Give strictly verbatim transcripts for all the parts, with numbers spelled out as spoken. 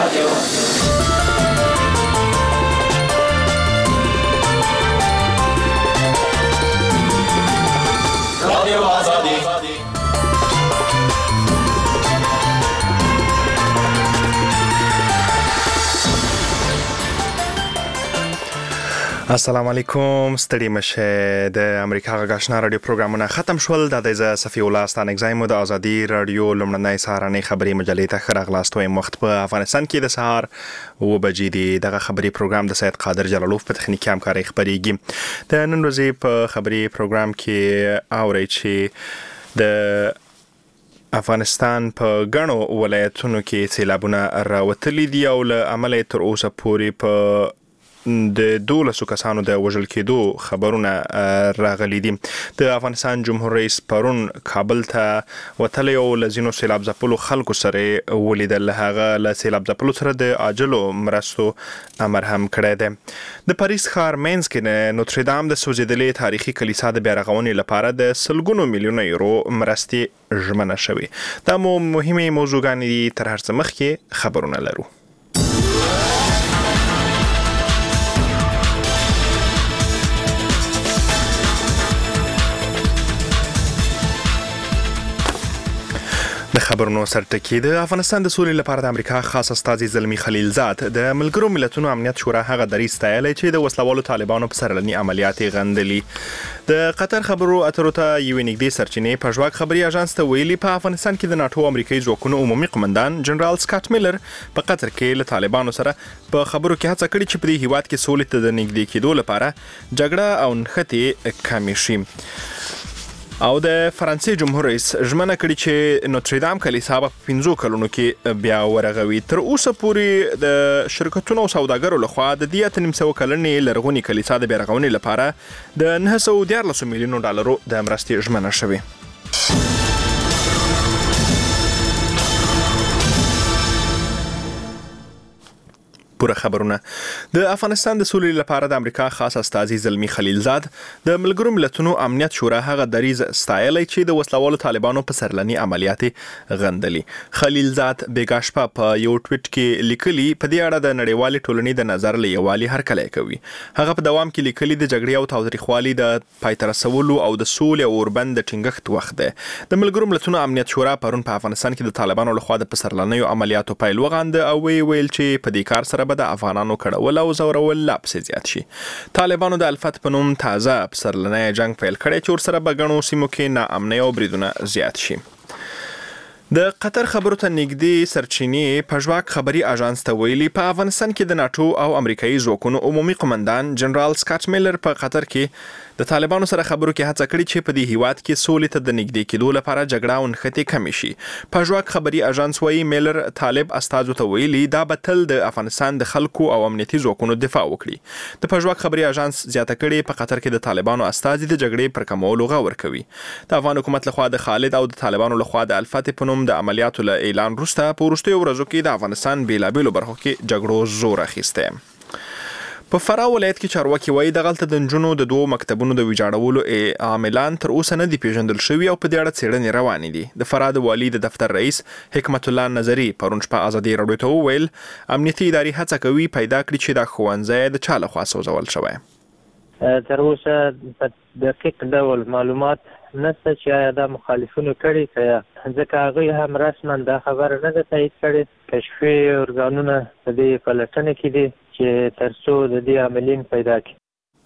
السلام علیکم، ستړي مشه. د امریکا غږ آشنا رادیو پروګرامونه ختم شول. د دې صفی الله ستانک زایم د ازادي رادیو لمړنۍ سهارنۍ خبري مجلې ته خبر غلاستو وخت په افغانستان کې د سهار و بجې دی. دغه خبري پروګرام د سید قادر جلالوف په تخنیکي همکاري خبريږي. د نن ورځې په خبري پروګرام کې اوري چې د افغانستان په غنو ولایتونو کې سیلابونه راوتلي دي او له عمل تر اوسه پورې په د دولسو کسانو د وژل کېدو خبرونه راغلي دي. د افغانستان جمهور رئیس پرون کابل ته وتلی او لزینو سیلاب ځپلو خلکو سره ولیدل. هغه له سیلاب ځپلو سره د عاجلو مرستو امر هم کړی دی. د پاریس ښار مینځ کې نوتردام د سوځېدلې تاریخي کلیسا د بیا رغونې لپاره د سلګونو میلیونه یورو مرستې ژمنه شوې. دا مو مهمه موضوعګانې دي. تر هر څه مخکې خبرونه لرو. د خبرونو سرټکی د افغانستان د سولې لپاره د امریکا خاص استازي زلمی خلیلزاد د ملګرو ملتونو امنیت شورا هغه دریځ ستایلی چې د وسلوالو طالبانو په سرلني عملیات غندلي. د قطر خبرو اترو ته یوې نږدې سرچینې په ژواک خبري اژانس ته ویلي په افغانستان کې د ناتو امریکایي ځواکونو عمومي قومندان جنرال سکاټ میلر په قطر کې له طالبانو سره په خبرو کې هڅه کړې چې په دې هیواد کې سولې ته د نږدې کېدو لپاره جګړه او نښتې کمې شي. او د فرانسې جمهور رئیس ژمنه کړې چې نوتردام کلیسا په پنځو کلونو کې بیا ورغوي. تر اوسه پورې د شرکتونو او سوداګرو لخوا د دې اته نیم سوه کلنې لرغونې کلیسا د بیا رغونې لپاره د نهه سوه دیارلس میلیونو ډالرو د مرستې ژمنه شوې. پوره خبرونه. د افغانستان د سولې لپاره د امریکا خاص استازي زلمی خلیلزاد د ملګرو ملتونو امنیت شورا هغه دریځ ستایلی چې د وسلوالو طالبانو په سرلني عملیات غندلي. خلیلزاد بیګا شپه په یو ټویټ کې لیکلي په دې اړه د نړیوالې ټولنې د نظر له یووالي هرکلی کوي. هغه په دوام کې لیکلي د جګړې او تاوتریخوالي د پای ته رسولو او د سولې او اوربند د ټینګښت وخت دی. د ملګرو ملتونو امنیت شورا پرون په افغانستان کې د طالبانو لخوا د سرلنیو عملیاتو پیل وغانده او ویل چې په دې کار سره د افغانانو کړول او زورول لا پسې زیات شي. طالبانو د الفت په نوم تازه پسرلنی جنگ پیل کړی چې ورسره به ګڼو سیمو کې ناامنۍ او بریدونه زیات شي. د قطر خبرو ته نږدې سرچینې په ژواک خبري اژانس ته ویلي په افغانستان کې د ناتو او امریکایي ځواکونو عمومي قومندان جنرال سکاټ میلر په قطر کې د طالبانو سره خبرو کې هڅه کړې چې په دې هیواد کې سولې ته د نږدې کېدو لپاره جګړه او نښتې کمې شي. په ژواک خبري اژانس وایي میلر طالب استازو ته ویلي دا به تل د افغانستان د خلکو او امنیتي ځواکونو دفاع وکړي. د په ژواک خبري اژانس زیاته کړې په قطر کې د طالبانو استازي د جګړې پر کمولو غږ ورکوي. د افغان حکومت لخوا د خالد او د طالبانو لخوا د الفت په نوم د عملیاتو له اعلان وروسته په وروستیو ورځو کې د افغانستان بیلابیلو برخو کې جګړو زور اخیستی. په فراه ولایت کې چارواکي وایي دغلته د نجونو د دوو مکتبونو د ویجاړولو عاملان تر اوسه نه دي پیژندل شوي او په دې اړه څېړنې روانې دي. د فراه د والي د دفتر رئیس حکمت الله نظري پرون شپه ازادي راډیو ته وویل امنیتي ادارې هڅه کوي پیدا کړي چې دا ښوونځی د چا لخوا سوځول شوی. تر اوسه په دقیق ډول معلومات نشته چې آیا دا مخالفینو کړي که ځکه هغوی هم رسما دا خبره نه ده تایید کړې. کشفي ارګانونه په دې پلټنه کې دي چې تر څو د دې عاملین پیدا کړي.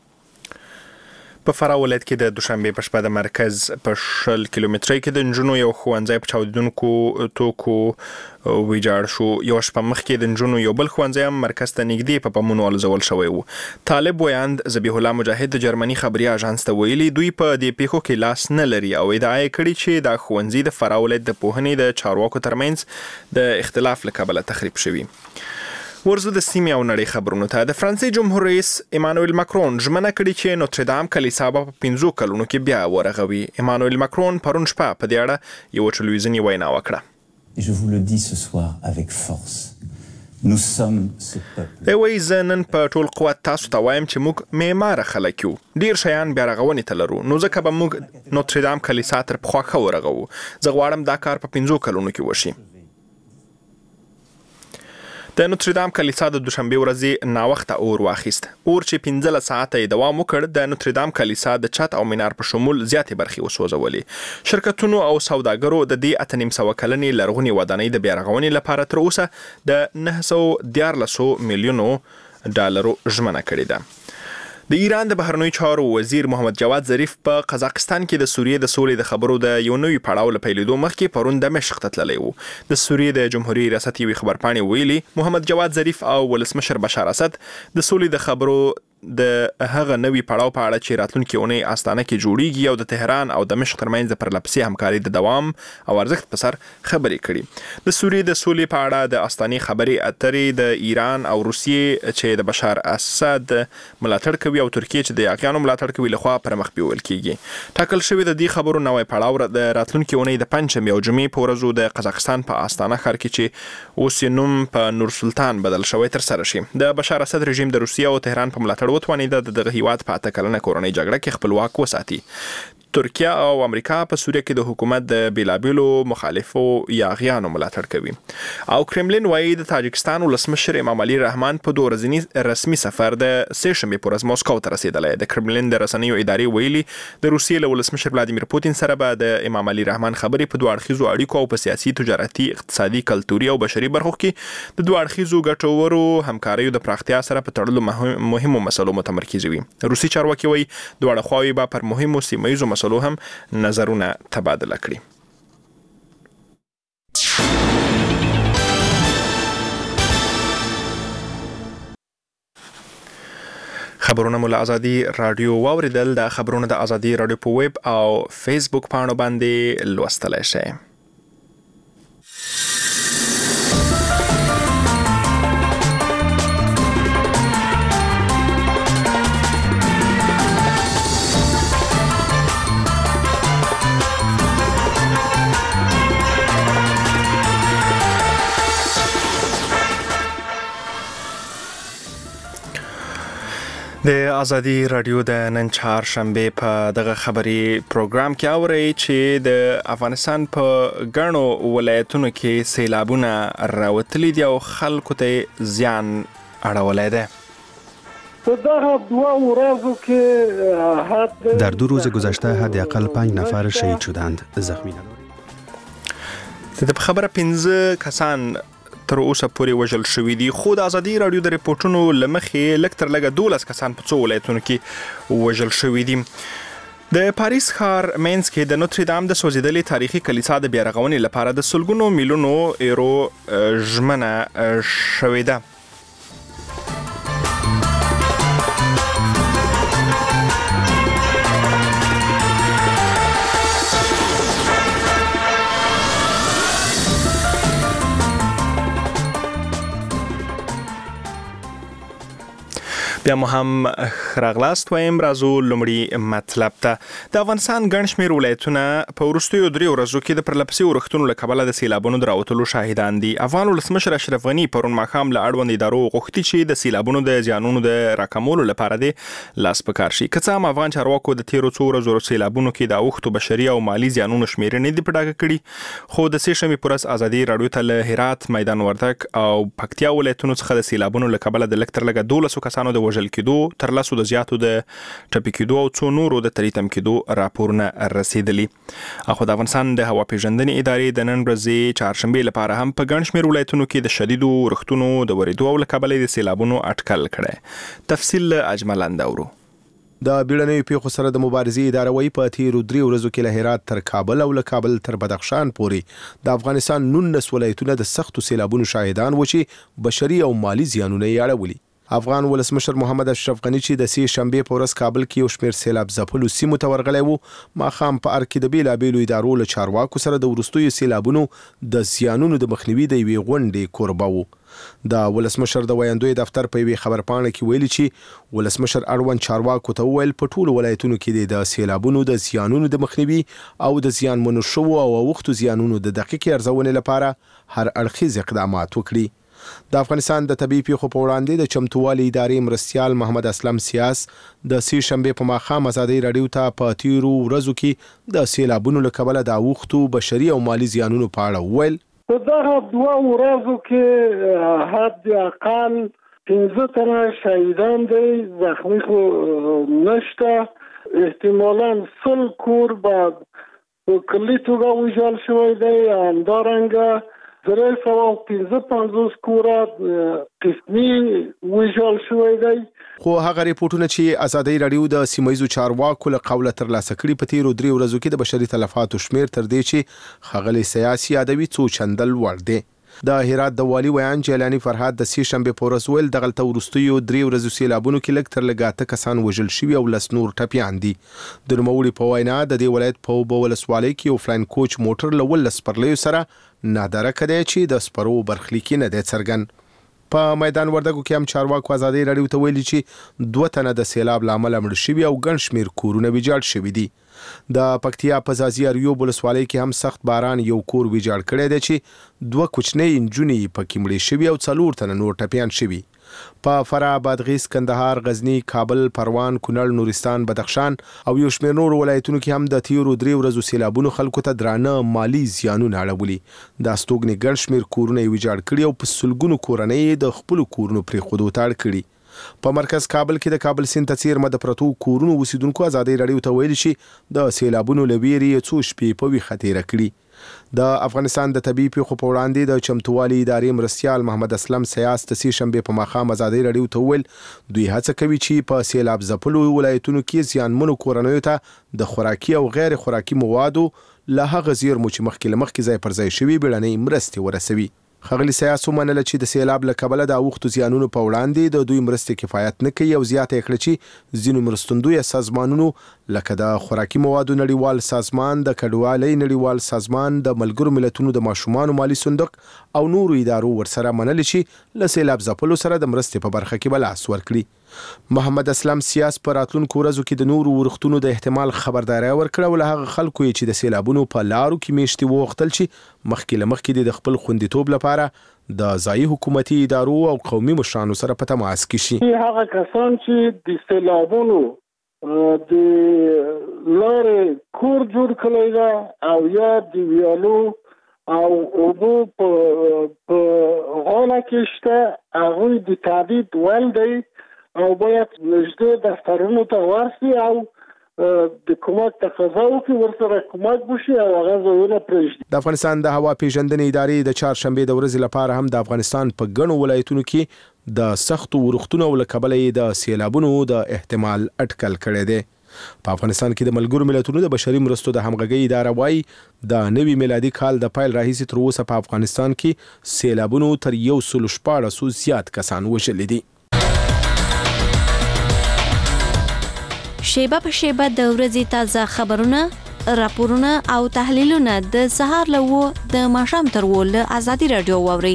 په فراه ولایت کې د دوشنبه په شپه د مرکز په شل کیلومترۍ کې د نجونو یو ښوونځی په چاودیدونکو توکو ویجاړ شو. یو شپه مخکې د نجونو یو بل ښوونځی هم مرکز ته نږدې په بمونو الزول شوی و. طالب ویاند ذبیح الله مجاهد د جرمني خبري اژانس ته ویلي دوی په دې پیښو کې لاس نه لري او ادعا یې کړې چې دا ښوونځي د فراه ولایت د پوهنې د چارواکو ترمنځ د اختلاف له کبله تخریب شوي. ورزو د سیمې او نړۍ خبرونو ته. د فرانسې جمهور رئیس ایمانوئل ماکرون ژمنه کړې چې نوتردام کلیسا به په پنځو کلونو کې بیا ورغوي. ایمانوئل ماکرون پرون شپه په دې اړه یوه ټلویزیوني وینا وکړه. Je vous le dis ce soir avec force. Nous sommes ce peuple. دی وایي زه نن په ټول قوت تاسو ته وایم چې موږ معماره خلک یو. ډېر شیان بیا رغونې ته لرو نو ځکه به موږ نوتردام کلیسا تر پخوا ښه ورغوو. زه غواړم دا کار په پنځو کلونو کې وشي. د نوتردام کلیسا د دوشنبه ورځې ناوخته اور واخیست. اور چې پنځلس ساعته دوام وکړ د نوتردام کلیسا د چت او مینار په شمول زیاتې برخې وسوځولې. شرکتونو او سوداګرو د دې اته نیم سوه کلنې لرغونې ودانۍ د بیا رغونې لپاره تر اوسه د نهه سوه دیارلس میلیونو ډالرو ژمنه کړې ده. د ایران د بهرنیو چارو وزیر محمد جواد ظریف په قزاقستان کې د سوریې د سولې د خبرو د یو نوي پړاو له پیلېدو مخکې پرون دمشق ته تللی و. د سوریې د جمهوریت ریاست یوې خبرپاڼې ویلي محمد جواد ظریف او ولسمشر بشار اسد د سولې د خبرو د هغه نوي پړاو په اړه چې راتلونکي اونۍ آستانه کې جوړیږي او د تهران او دمشق ترمنځ د پرلپسې همکاري د دوام او ارزښت په سر خبرې کړي. د سوریې د سولې په اړه د آستانې خبرې اترې د ایران او روسیې چې د بشار اسد ملاتړ کوي او ترکیه چې د یاغیانو ملاتړ کوي لخوا پر مخ بیول کیږي. ټاکل شوی د دې خبرو نوې پړاو د راتلونکي اونۍ د پنځمې او جمعې په ورځو د قزاقستان په آستانه ښار کې چې اوس نوم په نور سلطان بدل شوی تر سره شي. د بشار اسد رژیم د روسیې او تهران په ملاتړ وتوانید د هیواد په اته کلنه کورنۍ جګړه کې خپل واک وساتي. ترکیه او امریکا په سوریه کې د حکومت د بیلابیلو مخالفو یاغیانو ملاتړ کوي. او کرملین وایي د تاجکستان ولسمشر امام علي رحمان په دوه ورځني رسمي سفر د سې شنبې په ورځ موسکو ته رسیدلی. د کرملین د رسنیو ادارې ویلي د روسیې له ولسمشر ولادیمیر پوتین سره به د امام علي رحمان خبرې په دوه اړخیزو اړیکو او په سیاسي، تجارتي، اقتصادي، کلتوري او بشري برخو کې د دوه اړخیزو ګټورو همکاریو د پراختیا سره په تړلو مهمو مسلو متمرکز وي. روسي چارواکي وایي دواړه خواوې به پر مهمو سیمه ییزو مسلو هم نظرونه تبادله کړي. خبرونه مو له ازادي رادیو واوریدل. د خبرونه د ازادي رادیو په ویب او فیسبوک پاڼو باندې لوستلی شئ. د ازادي رادیو د نن چهارشنبه په دغه خبري پروګرام کې اورئ چې د افغانستان په ګڼو ولایتونو کې سیلابونه راوتلي دي او خلکو ته زیان اړولی دی. در دو روز گذشته حداقل پنج نفر شهید شدند، زخمی ندارد. د خبره پنځه کسان تر اوسه پورې وژل شوي دي، خو د ازادي رادیو د ریپورټونو له مخې لږ تر لږه دولس کسان په څو ولایتونو کې وژل شوي دي. د پاریس ښار مینځ کې د نوتردام د سوځېدلې تاریخي کلیسا د بیا رغونې لپاره د سلګونو میلیونو یورو ژمنه شوې ده. بیا مو هم راغلاست وایم. راځو لومړي مطلب ته. د افغانستان ګڼ شمېر ولایتونه په وروستیو درې ورځو کې د پرلپسې ورښتونو له کبله د سیلابونو د راوتلو شاهدان دي. افغان ولسمشر اشرف غني پرون ماښام له اړوند ادارو غوښتي چې د سیلابونو د زیانونو د راکمولو لپاره د لاس په کار شي. که څه هم افغان چارواکو د تیرو څو ورځو سیلابونو کې د اوښتو بشري او مالي زیانونو شمېرنې دي په ډاګه کړي، خو د سې شنبې په ورځ ازادي رادیو ته له هرات، میدان وردګ او پکتیا ولایتونو څخه د سیلابونو له کبله د لږ تر لږه دولسو کسانو د وژل کېدو، تر لسو د زیاتو د ټپي کېدو او څو نورو د تریتم کېدو راپورونه رسیدلي. اخو د افغانستان د هوا پیژندنې ادارې د نن ورځې چهارشنبې لپاره هم په ګڼ شمېر ولایتونو کې د شدیدو ورښتونو د ورېدو او له کبله د سیلابونو اټکل کړی. تفصیل له اجمل اندورو. د بیړنیو پیښو سره د مبارزې اداره وایي په تیرو درې ورځو کې له هرات تر کابل او له کابل تر بدخشان پورې د افغانستان نولس ولایتونه د سختو سیلابونو شاهدان و چې بشري او مالي زیانونه یې اړولي. افغان ولسمشر محمد اشرف غني چې د سې شنبې په ورځ کابل کې یو شمېر سیلاب ځپلو سیمو ته ورغلی و، ماښام په ارګ کې د بیلابیلو ادارو له چارواکو سره د وروستیو سیلابونو د زیانونو د مخنیوي د یوې غونډې کوربه و. د ولسمشر د ویاندوی دفتر په یوې خبرپاڼه کې ویلي چې ولسمشر اړوند چارواکو ته وویل په ټولو ولایتونو کې د سیلابونو د زیانونو د مخنیوي او د زیانمنو شوو او اوښتو زیانونو د دقیقې ارزونې لپاره هر اړخیز اقدامات وکړي. د افغانستان د طبي پیښو په وړاندې د چمتووالي ادارې مرستیال محمد اسلم سیاس د سې شنبې په ماښام ازادي رادیو ته په تیرو ورځو کې د سیلابونو له کبله د اوښتو بشري او مالي زیانونو په اړه وویل. په دغه دوه ورځو کې حد اقل پنځه تنه شهیدان دي، زخمی خو نشته. احتمالاً سل کور به په کلي توګه ویجاړ شوی دی، همدارنګه درې سوه پنځه پنځوس کوره قسمي ویجاړ شوی دی. خو هغه ریپورتونه چې ازادي رادیو د سیمایي چارواکو له قوله ترلاسه کړي په تیرو درې ورځو کې د بشري تلفاتو شمیر تر دې چې ښاغلي سیاسي ادبي څو چندل لوړ دی. د هرات د والي ویان جیلانی فرهاد د سې شنبه په ورځ ویل دغلته وروستیو درې ورځو سیلابونو کې لږ تر لږه اته کسان وژل شوي او لس نور ټپیان دي. د نوموړي په وینا د دې ولایت په اوبه ولسوالۍ کې یو فلاین کوچ موټر له ولس سپرلیو سره نادرکه دی چې د سپرو برخلیک نه دی څرګند. په میدان وردګو کې هم چارواکو ازادي رادیو ته ویلي چې دوه تنه د سیلاب له امله مړه شوي او ګڼ شمېر کورونه ویجاړ شوي دي. د پکتیا په ځاځي اریوب ولسوالۍ کې هم سخت باران یو کور ویجاړ کړی دی چې دوه کوچنۍ نجونې پکې مړې شوي او څلور تنه نور ټپیان شوي. په فراه، بادغیس، کندهار، غزنی، کابل، پروان، کونړ، نورستان، بدخشان او یو شمېر نور ولایتونو کې هم د تیرو درې ورځو سیلابونو خلکو ته درانه مالی زیانونه اړولي. د استوګنې ګڼ شمېر کورونه یې ویجاړ کړي او په سلګونو کورنۍ د خپلو کورونو پرېښودو ته اړ کړي. په مرکز کابل کې د کابل سیند ته څیرمه د پرتو کورونو اوسیدونکو ازادي رادیو ته ویلي چې د سیلابونو له ویرې څو شپې په ویښه تېره کړي. د افغانستان د طبي پیښو په وړاندې د چمتووالي ادارې مرستیال محمد اسلم سیاس د سې شنبې په ماښام ازادي رادیو ته وویل دوی هڅه کوي چې په سیلاب ځپلو ولایتونو کې زیانمنو کورنیو ته د خوراکي او غیر خوراکي موادو له هغه زیرمو چې مخکې له مخکې ځای پر ځای شوي بیړنۍ مرستې ورسوي. ښاغلي سیاس ومنله چې د سیلاب له کبله د اوښتو زیانونو په وړاندې د دوی مرستې کفایت نه کوي او زیاته یې کړه چې ځینو مرستندویه سازمانونو لکه د خوراکي موادو نړیوال سازمان، د کډوالۍ نړیوال سازمان، د ملګرو ملتونو د ماشومانو مالی صندوق او نورو ادارو ورسره منلي چې له سیلاب ځپلو سره د مرستې په برخه کې به لاس ورکړي. محمد اسلم سیاس په راتلونکو ورځو کې د نورو ورښتونو د احتمال خبرداری ورکړه او له هغه خلکو یې چې د سیلابونو په لارو کې میشتي وغوښتل چې مخکې له مخکې د خپل خوندیتوب لپاره د ځایي حکومتي ادارو او قومي مشرانو سره په تماس کې شي. هغه کسان چې د سیلابونو د لارې کور جوړ کړی ده او یا د ویالو او اوبو په غاړه کې شته هغوی د تعدید ول دی او باید نږدې دفترونو ته ورسي او د کومک تقاضا وکړي، ورسره کومک وشي او هغه ځایونه پرېږدي. د افغانستان د هوا پیژندنې ادارې د چهارشنبې د ورځې لپاره هم د افغانستان په ګڼو ولایتونو کې د سختو ورښتونو له کبله یې د سیلابونو د احتمال اټکل کړی دی. په افغانستان کې د ملګرو ملتونو د بشري مرستو د همغږۍ اداره وایي د نوي میلادي کال د پیل راهیسې تر اوسه په افغانستان کې سیلابونو تر یو سل شپاړسو زیات کسان وژلي دي. شیبه په شیبه د ورځې تازه خبرونه، راپورونه او تحلیلونه د سهار له وو د ماښام تر وو له ازادي رادیو واورئ.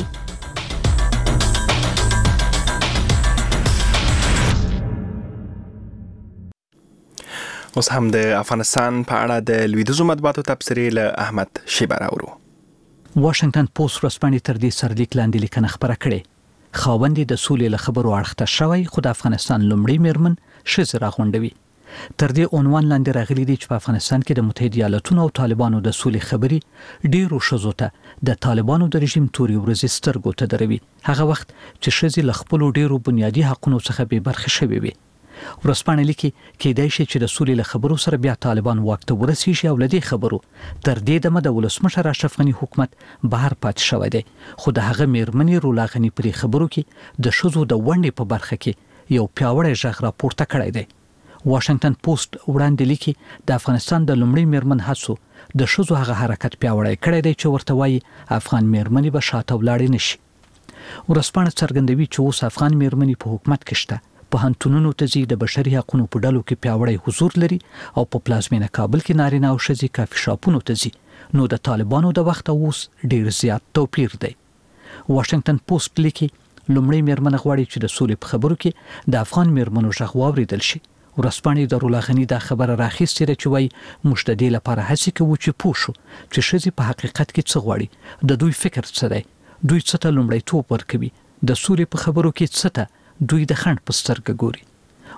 اوس هم د افغانستان په اړه د لویدیځو مطبوعاتو تبصرې له احمد شیبه راوړو. واشنگټن پوسټ ورځپاڼې تر دې سرلیک لاندې لیکنه خبره کړې. خاوند د سولې له خبرو اړخته شوی خو د افغانستان لومړی میرمن ښځه راغونډوي. تر دې عنوان لاندې راغلي دي چې په افغانستان کې د متحده ایالاتونو او طالبانو د سولې خبرې ډیرو ښځو ته د طالبانو د رژیم توري ورځې سترګو ته دروي، هغه وخت چې ښځې له خپلو ډیرو بنیادي حقونو څخه بې برخې شوې وي. ورځپاڼه لیکي کېدای شي چې د سولې له خبرو سره بیا طالبان واک ته ورسیږي او له دې خبرو تر دې دمه د ولسمشر اشرف غني حکومت بهر پاتې شوی دی، خو د هغه میرمنې رولا غني پرې خبرو کې د ښځو د ونډې په برخه کې یو پیاوړی غږ راپورته کړی دی. واشنگټن پوسټ وړاندې لیکي د افغانستان د لومړي میرمن هڅو د ښځو هغه حرکت پیاوړی کړی دی چې ورته وایي افغان میرمنې به شاته ولاړې نشي. ورځپاڼه څرګندوي چې اوس افغان میرمنې په حکومت کې شته، پوهنتونونو ته ځي، د بشري حقوقو په ډلو کې پیاوړی حضور لري او په پلازمینه کابل کې نارینه او ښځې کافي شاپونو ته ځي، نو د طالبانو د وخت اوس ډیر زیات توپیر دی. واشنگټن پوسټ لیکي لومړی میرمن غواړي چې د سولې په خبرو کې د افغان میرمنو غږ واوریدل شي. ورځپاڼې د رولا غني دا خبره راخیستې ده چې وایي موږ د دې لپاره هڅې کوو چې پوه شو چې ښځې په حقیقت کې څه غواړي، د دوی فکر څه دی، دوی څه ته لومړیتوب ورکوي، د سولې په خبرو کې څه ته دوی د خنډ په سترګه ګوري.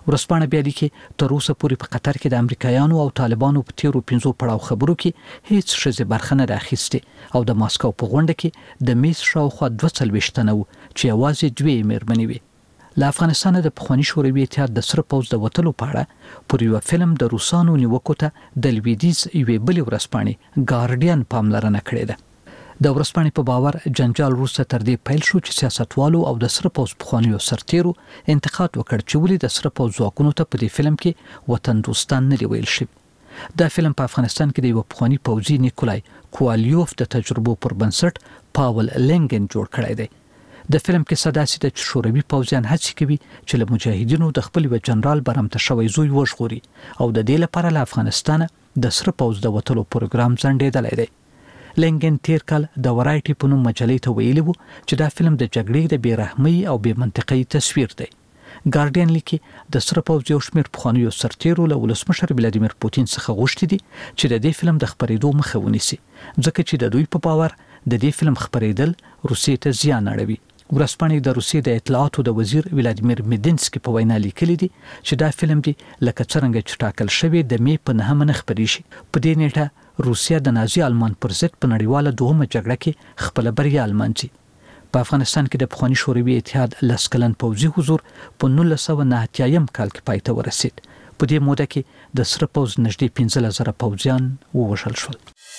ورسپانه بیا لیکي تر اوسه پورې په قطر کې د امریکایانو او طالبانو په تیرو پنځو پړاو خبرو کې هیڅ ښځې برخه نه راخیستې او د ماسکو په غونډه کې د میز شاوخوا دوه څلوېښت تنه وو چې یوازې دوې مېرمنې وې. له افغانستانه د پخواني شوروي اتحاد د سره پوځ د وتلو په اړه پر یو فلم د روسانو نیوکو ته د لویدیځ یوې بلې ورځپاڼې ګارډین پاملرنه کړې ده. د ورځپاڼې په باور جنجال وروسته تر دې پیل شو چې سیاستوالو او د سره پوځ پخوانیو سرتیرو انتقاد وکړ چې ولې د سره پوځ ځواکونو ته په دې فلم کې وطن دوستان نه دی ویل شوی. دا فلم په افغانستان کې د یو پخواني پوځي نیکولای کووالیوف د تجربو پر بنسټ پاول لنګن جوړ کړی دی. د فلم کې صداسي د شوروي پوځیان هڅه کوي چې له مجاهدینو د خپل و جنرال برمته شوی زوی وژغوري او د دې لپاره له افغانستانه د سره پوځ د وټلو پروګرام ځنډېدلی دی. لنګن تیر کال د ورایټي په نوم مجلې ته ویلي وو چې دا فلم د جګړې د بېرحمۍ او بې منطقۍ تصویر دی. ګارډین لیکي د سره پوځ یو شمېر پخوانیو سرتیرو له ولسمشر ولادیمیر پوتین څخه غوښتي دي چې د دې فلم د خپرېدو مخه ونیسي ځکه چې د دوی په باور د دې فلم خپرېدل روسیې ته زیان اړوي. ورځپاڼې د روسیې د اطلاعاتو د وزیر ولادیمیر میدینسکي په وینا لیکلي دي چې دا فلم دی لکه څرنګه چې ټاکل شوی د می په نهمه نه خپرې شي. په دې نیټه روسیه د نازي آلمان پر ضد په نړیواله دوهمه جګړه کې خپل بریا لمانځي. په افغانستان کې د پخواني شوروي اتحاد لس کلن پوځي حضور په نولس سوه نهه اتیایم کال کې پای ته ورسید. په دې موده کې د سره پوځ نږدې پنځلس زره پوځیان ووژل شول.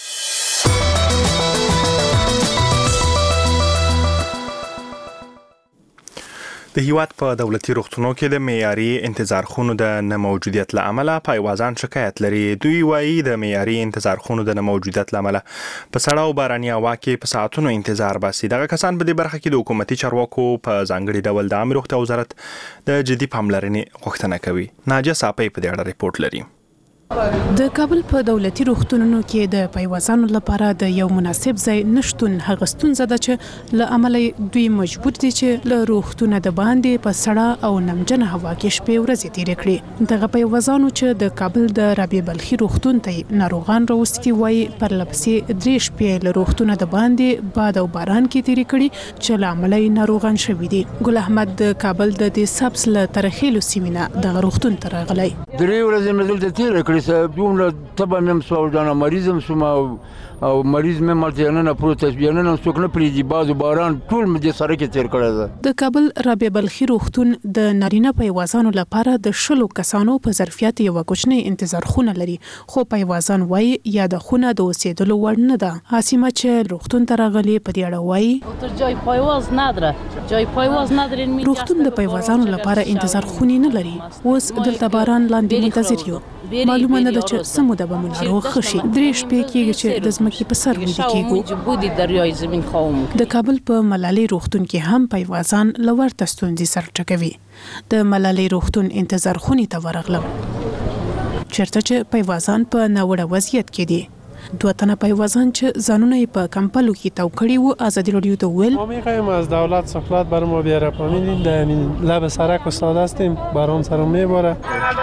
د هیواد په دولتي روغتونو کې د معیاري انتظار خونو د نه موجودیت له امله پایوازان شکایت لري. دوی وایي د معیاري انتظار خونو د نه موجودیت له امله په سړه او باراني هوا کې په ساعتونو انتظار باسي. دغه کسان په دې برخه کې د حکومتي چارواکو په ځانګړي ډول د عامه روغتیا وزارت د جدي پاملرنې غوښتنه کوي. ناجیه صافی په دې اړه ریپورت لري. د کابل په دولتي روغتونونو کې د پایوازانو لپاره د یو مناسب ځای نشټون هغه ستونزه ده چې له امله دوی مجبور دي چې له روغتونه د باندې په سړه او نمجنه هوا کې شپې ورځې تیرې کړي. دغه پایوازانو چې د کابل د رابعه بلخي روغتون ته ناروغان راوستي وایي پرلپسې درې شپې له روغتونه د باندې باد او باران کې تیرې کړي چې له امله یې ناروغان شوي دي. ګل احمد د کابل د دې سبس له ترخیلو سیمې دغه روغتون ته راغلی. درې ورځې مې دلته تیره کړې دومره تبه مې هم سوه او مریض هم شوم او مریض مې مالته نن پروت بیا نن څوک نه پرېږدي باد او باران ټول مې دې سره کې تیر کړی ده. د کابل رابعه بلخي روغتون د نارینه پایوازانو لپاره د شلو کسانو په ظرفیت یوه کوچنۍ انتظار خونه لري خو پایوازان وایي یا د خونه د اوسېدلو وړ نه ده. حاسمه چې روغتون ته راغلې په دې اړه وایي جای پایواز نداره جای پایواز ندارین. روغتون د پایوازانو لپاره انتظار خونې نه لري. اوس دلته باران لاندې منتظر یو. معلومه نه ده چې څه موده به مو ناروغ ښه شي. درې شپې کېږي چې د ځمکې په سر ویده کېږو. د کابل په ملالۍ روغتون کې هم پایوازان له ورته ستونزې سر ټکوي. د ملالۍ روغتون انتظار خونې ته ورغلم چېرته چې پایوازان په ناوړه وضعیت کې دي. دوه تنه پایوازان چې ځانونه یې په کمپلو کې تو کړي وو ازادي راډیو ته وویل ما می‌خوایم از دولت سفارت بر ما بیاره پامین در لب سرک استاد هستیم باران سر میباره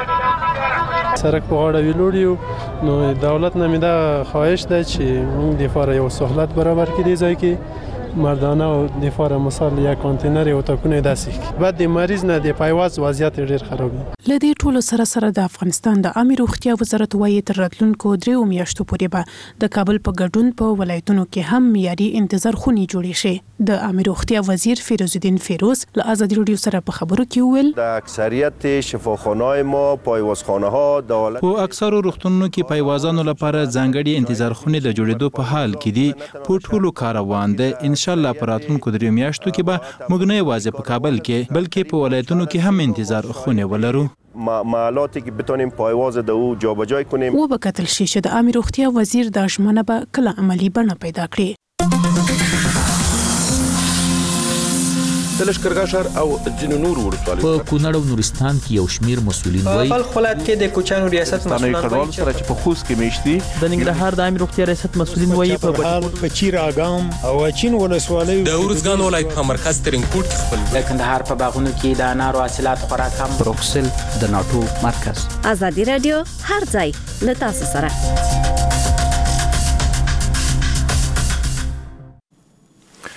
سرک په غاړه ویلوړیو نو دولت نمیده خواهش ده چې اون دفاع را یو سهولت برابر کړي ځای کې مردانه او دفاع را مثال یک کانتینر او اتاقونه داسې بعد د مریض نه د پایواز وضعیت ډیر خرابي. لدې ټولو سره سره د افغانستان د عامه روغتیا وزارت وایي تر راتلونکو دریو میاشتو پورې به د کابل په ګډون په ولایتونو کې هم معیاري انتظار خونې جوړې شي. د عامه روغتیا وزیر فیروز الدین فیروز له آزادي راډیو سره په خبرو کې وویل د اکثریت شفاخانه‌های ما پایوازخانه‌ها دولت په اکثرو روغتونونو کې پایوازانو لپاره ځانګړي انتظار خونې د جوړېدو په حال کې دي. په ټولو کاروان ده ان شاء الله په راتلونکو دریو میاشتو کې به موږ نه یوازې په کابل کې بلکې په ولایتونو کې هم انتظار خونې ولرو. معلوماتی که بتونیم پایواز د او جابجایی کنیم. و به کتل شي چې د عامه روغتیا وزیر دا ژمنه به کله عملی بڼه پیدا کړي. د لښکرګاه ښار او ځینو نورو ولسوالیو په کونړ او نورستان کې یو شمیر مسؤلین وایي په خپل ولایت کې د کوچانو ریاست مسؤلین وایي چې په خوست کې میشتي د ننګرهار د عامه روغتیا ریاست مسؤلین وایي په په چیراګام او چین ولسوالیو د ورزګان ولایت په مرکز ترینکوټ کې خپل د کندهار په باغونو کې د انارو حاصلات خورا کم. بروکسل د ناتو مرکز. آزادي رادیو هر ځای له تاسو سره.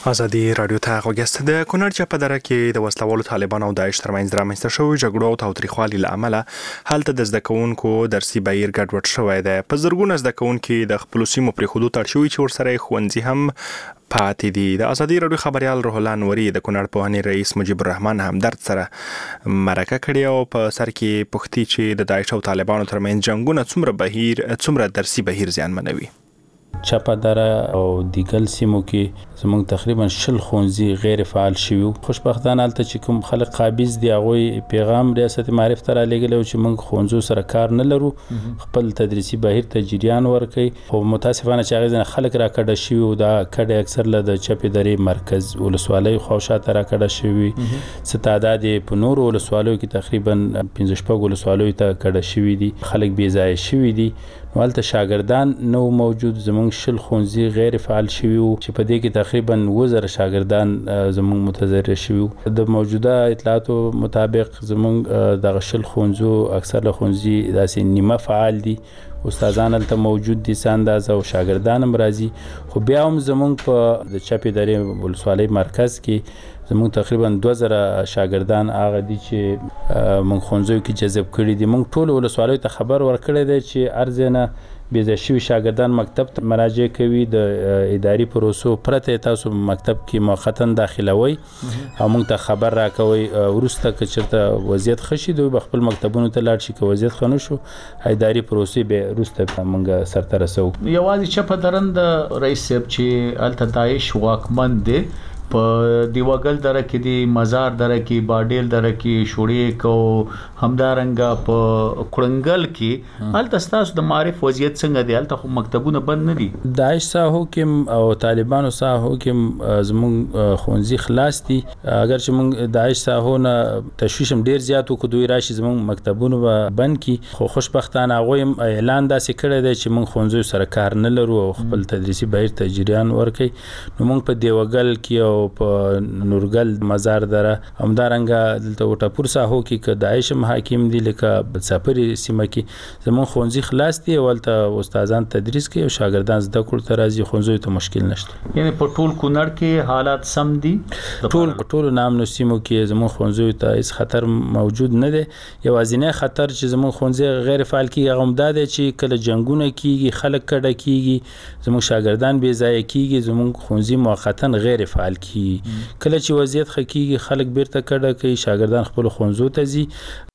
ازادي رادیو ته غوښتل د کونړ چپه دره کې د وسلوالو طالبانو او داعش ترمنځ رامنځته شوی جګړو او تاوتریخوالي له امله هلته د زده کوونکو درسي بهیر ګډوډ شوی دی. په زرګونه زده کوونکي د خپل سیمو پرېښودو ته اړ شوي چې ورسره ښوونځي هم پاتې دي. د ازادي رادیو خبريال روح الله نوري د کونړ پوهنې رئیس مجيب الرحمن همدرد سره مرکه کړې او په سر کې پوښتې چې د داعش او طالبانو ترمنځ جنگونه څومره بهیر څومره درسي بهیر زیانمنوي. چپه دره او دیګل سیمو کې زموږ تقریبا شل ښوونځي غیر فعال شوي. خوشبختانه هلته چې کوم خلک قابض دي هغوی پیغام ریاست معارف ته رالیږلی چې موږ ښوونځیو سره کار نه لرو، خپل تدریسي بهیر ته جریان ورکوي. خو متاسفانه چې هغې ځینې خلک راکډه شوي او دا کډې اکثر له د چپې درې مرکز ولسوالیو خواوشاته راکډه شوي. څه تعداد یې په نورو ولسوالیو کې تقریبا پنځه شپږ ولسوالیو ته کډه شوي دي، خلک بې ځایه شوي دي. نو هلته شاګردان نو موجود، زموږ شل ښوونځي غیر فعال شوي وو چې په دې کې تقریبا اووه زره شاګردان زموږ متضرر شوي وو. د موجوده اطلاعاتو مطابق زموږ دغه شل ښوونځو اکثر له ښوونځي داسې نیمه فعال دي، استادان هلته موجود دي څه اندازه او شاګردان هم راځي. خو بیا هم زموږ په د چپې درې ولسوالۍ مرکز کې زموږ تقریبا دوه زره شاګردان هغه دي چې موږ ښوونځیو کې جذب کړي دي. موږ ټولو ولسوالیو ته خبر ورکړی دی چې هر ځای نه بې ځای شوي شاګردان مکتب ته مراجعه کوي، د اداري پروسو پرته تاسو مکتب کې موقتا داخلوئ او موږ ته خبر راکوئ. وروسته که چېرته وضعیت ښه شي دوی به خپل مکتبونو ته لاړ شي، که وضعیت ښه نه شو اداري پروسې به وروسته موږ سرته رسوو. یوازې چپه درن د رئیس صاحب چې هلته داعش واکمن دی په دیوګل دره کې دی، مزار دره کې، باډیل دره کې، شوړیک او همدارنګه په کړنګل کې هلته ستاسو د معارف وضعیت څنګه دی؟ هلته خو مکتبونه بند نه دي. داعش ساحو کې او طالبانو ساحو کې زموږ ښوونځي خلاص دي. اگر چې موږ داعش ساحو نه تشویش هم ډیر زیات وکړو دوی راشي زموږ مکتبونه به بند کړي، خو خوشبختانه هغوی هم اعلان داسې کړی دی چې موږ ښوونځیو سره کار نه لرو او خپل تدریسي بهیر ته جریان ورکوي. نو موږ په دیوګل کې او په نورګل مزار دره همدارنګه دلته وټاپور ساحو کې که داعش هم حاکم دي لکه بڅاپرې سیمه کې زموږ ښوونځي خلاص دي او هلته استادان تدریس کوي او شاګردان زده کړو ته راځي، ښوونځیو ته مشکل نشته. یعنی په ټول کونړ کې حالات سم دي؟ ټول په ټولو نامنو سیمو کې زموږ ښوونځیو ته هیڅ خطر موجود نه دی. یوازینی خطر چې زموږ ښوونځي غیر فعال کېږي هغه هم دا دی چې کله جنګونه کېږي، خلک کډه کېږي، زموږ شاګردان بې ځایه کېږي، زموږ ښوونځي موقتا غیر فعال کېږي. کله چې وضعیت ښه کېږي خلک بیرته کډه کوي، شاګردان خپلو ښوونځیو ته ځي.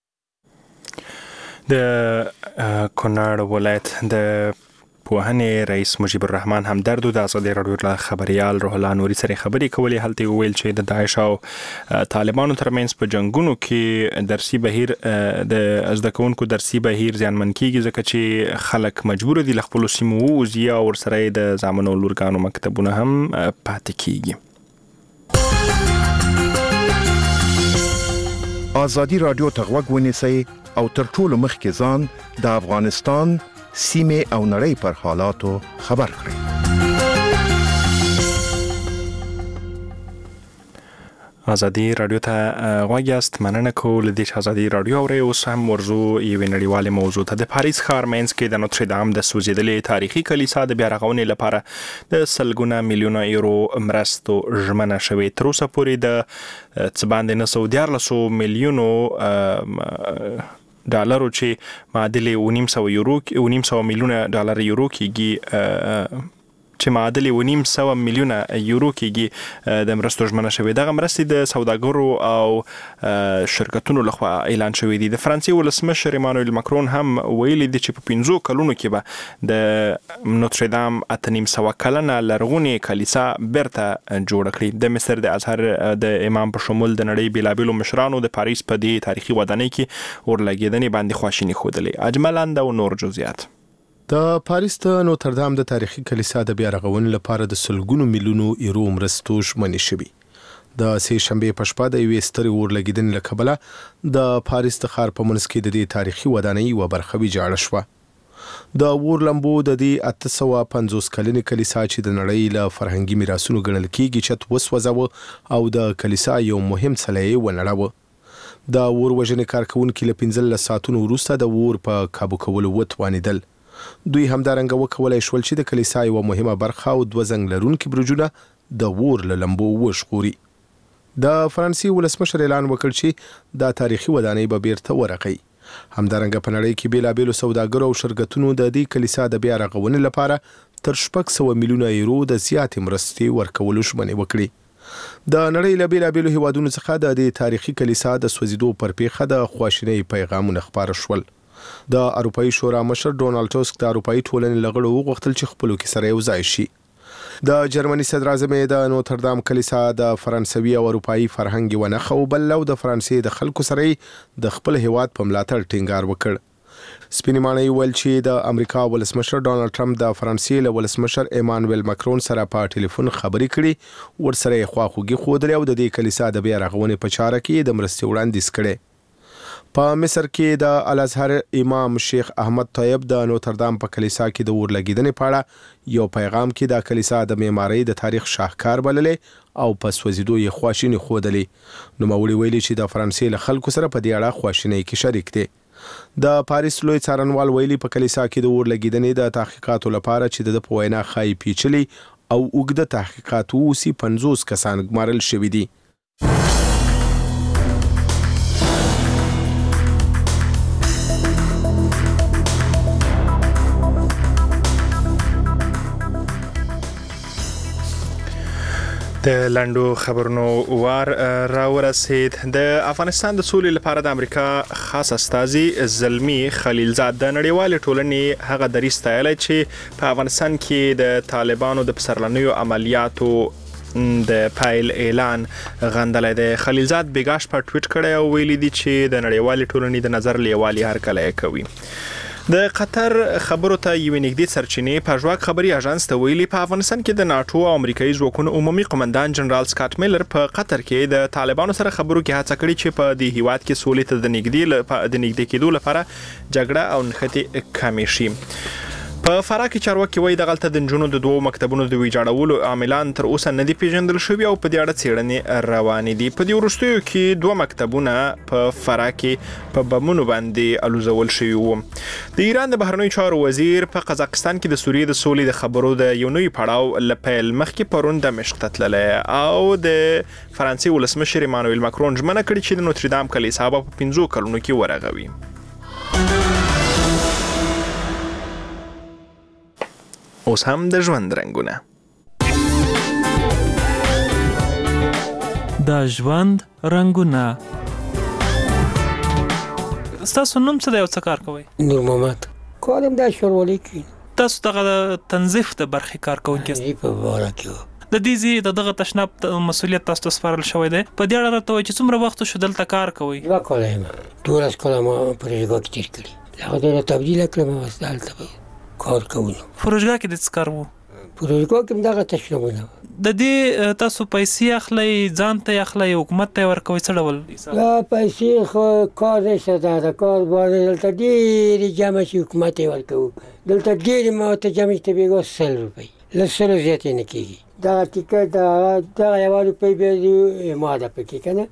د کونړ ولایت د پوهنې رئیس مجيب الرحمن همدرد د ازادي رادیو خبريال روح الله نوري سره خبرې کولې. هلته ویل چې د داعش او طالبانو ترمنځ په جنگونو کې درسي بهیر د زده کوونکو درسي بهیر زیانمن کیږي ځکه چې خلک مجبور دي له خپلو سیمو ووځي او ورسره د زامنو لورګانو مکتبونه هم پاتې کیږي. ازادي رادیو ته غوږ ونیسئ او تر ټولو مخکې ځان د افغانستان سیمې او نړۍ پر حالاتو خبر کړئ. ازادي رادیو ته غوږ یاست، مننه کوو له دې چې ازادي رادیو اورئ. اوس هم ورځو یوې نړیوالې موضوع ته. د پاریس ښار منځ کې د نوتردام د سوځېدلې تاریخي کلیسا د بیا رغونې لپاره د سلګونه میلیونه یورو مرستو ژمنه شوې. تر اوسه پورې د څه باندې نه سوه دیارلسو میلیونو ډالرو چې معادل یې اوه نیم سوه یورو اوه نیم سوه میلیونه ډالر یورو کېږي چې معادل یې اوه نیم سوه میلیونه یورو کېږي د مرستو ژمنه شوې. دغه مرستې د سوداګرو او شرکتونو لخوا اعلان شوې دي. د فرانسې ولسمشر ایمانوئل ماکرون هم ویلي دي چې په پنځو کلونو کې به د نوتردام اته نیم سوه کلنه لرغونې کلیسا بیرته جوړه کړي. د مصر د ازهر د امام په شمول د نړۍ بېلابېلو مشرانو د پاریس په دې تاریخي ودانۍ کې اورلګېدنې باندې خواشیني ښودلې. اجملاند او نور جزئیات. د پاریس د نوتردام د تاریخي کلیسا د بیا رغونې لپاره د سلګونو میلیونو یورو مرستو ژمنې شوي. د سې شنبې په شپه د یوې سترې اورلګېدنې له کبله د پاریس د ښار په منځ کې د دې تاریخي ودانۍ یوه برخه ویجاړه شوه. د اور لمبو د دې اته سوه پنځوس کلنې کلیسا چې د نړۍ له فرهنګي میراثونو ګڼل کېږي چت وسوځاوه او د کلیسا یو مهم څلی یې ونړاوه. د اور وژنې کارکوونکي له پنځلس ساعتونو وروسته د اور په کابو کولو وتوانېدل. دوی همدارنګه وکولای شول چې د کلیسا یوه مهمه برخه او دوه زنګ لرونکي برجونه د ور له لمبو وشخوري. د فرانسې ولسمشر اعلان وکړ چې دا تاریخي ودانۍ به بیرته ورغی. همدارنګه په نړۍ کې بیلابیلو سوداګرو او شرکتونو د دې کلیسا د بیا رغونې لپاره تر شپږ سوه میلیونه یورو د زیاتې مرستې ورکولو ژمنې وکړي. د نړۍ له بیلابیلو هیوادونو څخه د دې تاریخي کلیسا د سوځېدو پر پیښه د خواشینۍ پیغامونه خپاره شول. د اروپایي شورا مشر ډونالډ ټسک د اروپایي ټولنې له غړو وغوښتل چې خپلو کې سره یو ځای شي. د جرمني صدر اعظم د نوتردام کلیسا د فرانسوي او اروپایي فرهنګ یوه نښه وبلله او د فرانسې د خلکو سره د خپل هیواد په ملاتړ ټینګار وکړ. سپینې ماڼۍ ویل چې د امریکا ولسمشر ډونالډ ټرمپ د فرانسې له ولسمشر ایمانویل ماکرون سره په ټلیفون خبرې کړي، ورسره یې خواخوږي ښودلې او د دې کلیسا د بیا رغونې په چاره کې د مرستې وړاندیز کړی. په مصر کې د الازهر امام شیخ احمد طیب د نوتردام په کلیسا کې د اور لګیدنې په اړه یو پیغام کې د کلیسا د معمارۍ د تاریخ شاهکار بللې او په سوځېدو یې خواشیني ښودلې. نوموړي ویلي چې د فرانسې له خلکو سره په دې اړه خواشینۍ کې شریک دي. د پاریس لوی څارنوال ویلي په کلیسا کې د اور لګیدنې د تحقیقاتو لپاره چې د په وینا ښایي پیچلي او اوږده تحقیقات ووسي پنځوس کسان ګمارل شوي دي. د لنډو خبرونو وار راورسید. د افغانستان د سولې لپاره د امریکا خاص استازي زلمی خلیلزاد د نړیوالې ټولنې هغه دریځ ستایلی چې په افغانستان کې د طالبانو د پسرلنیو عملیاتو د پایل اعلان غندلی دی. خلیلزاد بیګاش په ټویټ کړی او ویلي دي چې د نړیوالې ټولنې د نظر لیوالي هرکلی کوي. د قطر خبرو ته یوې نږدې سرچینې په ژواک خبري اژانس ته ویلي په افغانستان کې د ناټو او امریکایي ځواکونو عمومي قومندان جنرال سکاټ میلر په قطر کې د طالبانو سره خبرو کې هڅه کړې چې په دې هیواد کې سولې ته د نږدې د نږدې کېدو لپاره جګړه او نښتې کمې شي. په فراه کې چارواکي وایي دغلته د نجونو د دوو مکتبونو د ویجاړولو عاملان تر اوسه نه دي پیژندل شوي او په دې اړه څېړنې روانې دي. په دې وروستیو کې دوه مکتبونه په فراه کې په بمونو باندې الوزول شوي وو. د ایران د بهرنیو چارو وزیر په قزاقستان کې د سوریې د سولې د خبرو د یو نوي پړاو له پیل مخکې پرون دمشق ته تللی او د فرانسې ولسمشر ایمانویل ماکرون ژمنه کړې چې د نوتردام کلیسا به په پنځو کلونو کې ورغوي. اوس هم د ژوند رنګونه. د ژوند رنګونه. ستاسو نوم څه دی او څه کار کوئ؟ نور محمد. کارم د شورولي کې. تاسو دغه تنظیف د برخې کار کوونکی یاست؟ په باره کې د دې ځای د دغه تشناب مسؤلیت تاسو ته سپارل شوی دی. په دې اړه راته وایئ چې څومره وخت شو دلته کار کوئ؟ دوه کاله یم. دولس کاله ما پروژګاه کې تېر کړي. هغه ډېره تبدیله کړم اوس دلته کار کوو. پروژګاه کې د څه کار وو؟ پروژګاه کې دغه تشنابونه. د دې تاسو پیسې اخلئ، ځان ته اخلئ، حکومت ته ورکوئ، څه ډول حساب؟ دا پیسې خو کار نشته، دا د کار باندې دلته ډېرې جمع شي حکومت یې ورکوو. دلته ډېرې ما ته جمع شي بېګا سل روپۍ، له سلو زیات یې نه کېږي. دغه ټیکټ دغه یوه روپۍ بیا د ما ده پکې که نه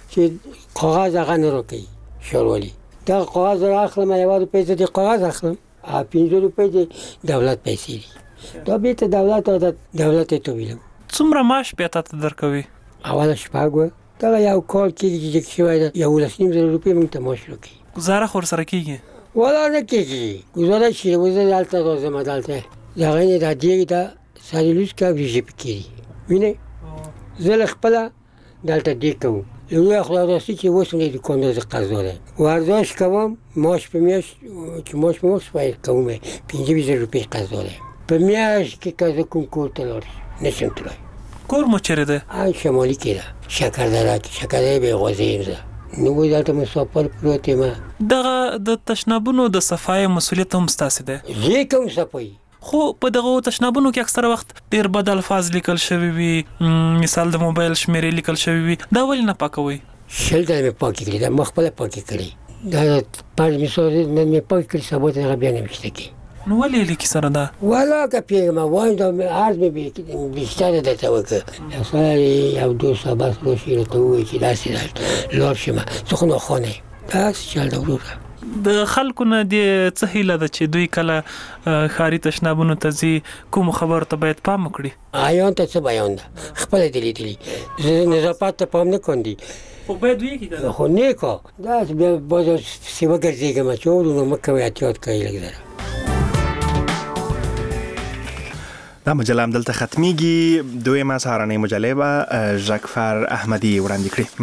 چې کاغذ هغه نه راکوي ښاروالي. دغه کاغذ را اخلم یوه روپۍ زه د کاغذ اخلم او پنځه روپۍ د دولت پیسې دي. دا بیرته دولت او د دولت یې تویلم. څومره معاش بیا تاته درکوي؟ اوله شپږ وه. دغه یو کال کېږي چې جګ شوی ده یولس نیم زره روپۍ موږ ته معاش راکوي. ګزاره خو ورسره کېږي؟ والله نه کېږي ګزاره شي. اوس زه دلته راځم دلته د هغې نه دا ډېرې ده ساریلوس کا وریژې پکې دي وینئ. زه له خپله دلته دې کوم لوی خدای راستی چې اوس مې دوکاندار زه قرضدار یم. ورزش کوم معاش په میاشت چې معاش په وخت باید کوم پنځه ویشت زره روپۍ قرضدار یم. په میاشت کې که زه کوم کور ته لاړ شم نشم تللی. کور مو چیرې دی؟ شمالي کې ده، شکردره کې. شکردره بېغوازه یم زه. نو دلته مسافر پروت یم. دغه د تشنابونو د صفایۍ مسؤلیت هم ستاسې دی؟ زه یې کوم صفایي. خو په دغه تشنابونو کې اکثره وخت ډېر بد الفاظ لیکل شوي وي، مثال د موبایل شمیرې لیکل شوي وي. دا ولې نه پاکوئ؟ شل ځله مې پاکې کړي، دا ما خپله پاکې کړي. دا پنځ مثال نن مې پاکې کړي، سبا ته هغه بیا نه ویشته کړي. نو ولې لیکي سره دا؟ والله که پیغمه وایم دا عرض مې بیشتره درته وکړه. سړی یو دوست بس راشي راته ووایي چې داسې لاړ شم، زه خو ناخوانه یم. داسې چل ده وروره. د خلکو نه د څه هیله ده چې دوی کله ښاري تشنابونو ته ځي کوم خبر ته باید پام وکړي؟ عیان ته څه بیان ده خپل دلی دلی نظافت ته پام نه کوي خو باید وی کی خو نه کو دا بیا باز سیمه ګرځيږي ما چور نو مکه احتیاط کوي لګره. دا مجله هم دلته ختمیږي. دویمه سهارنۍ مجلې به ژغفر احمدي وړاندې کړي.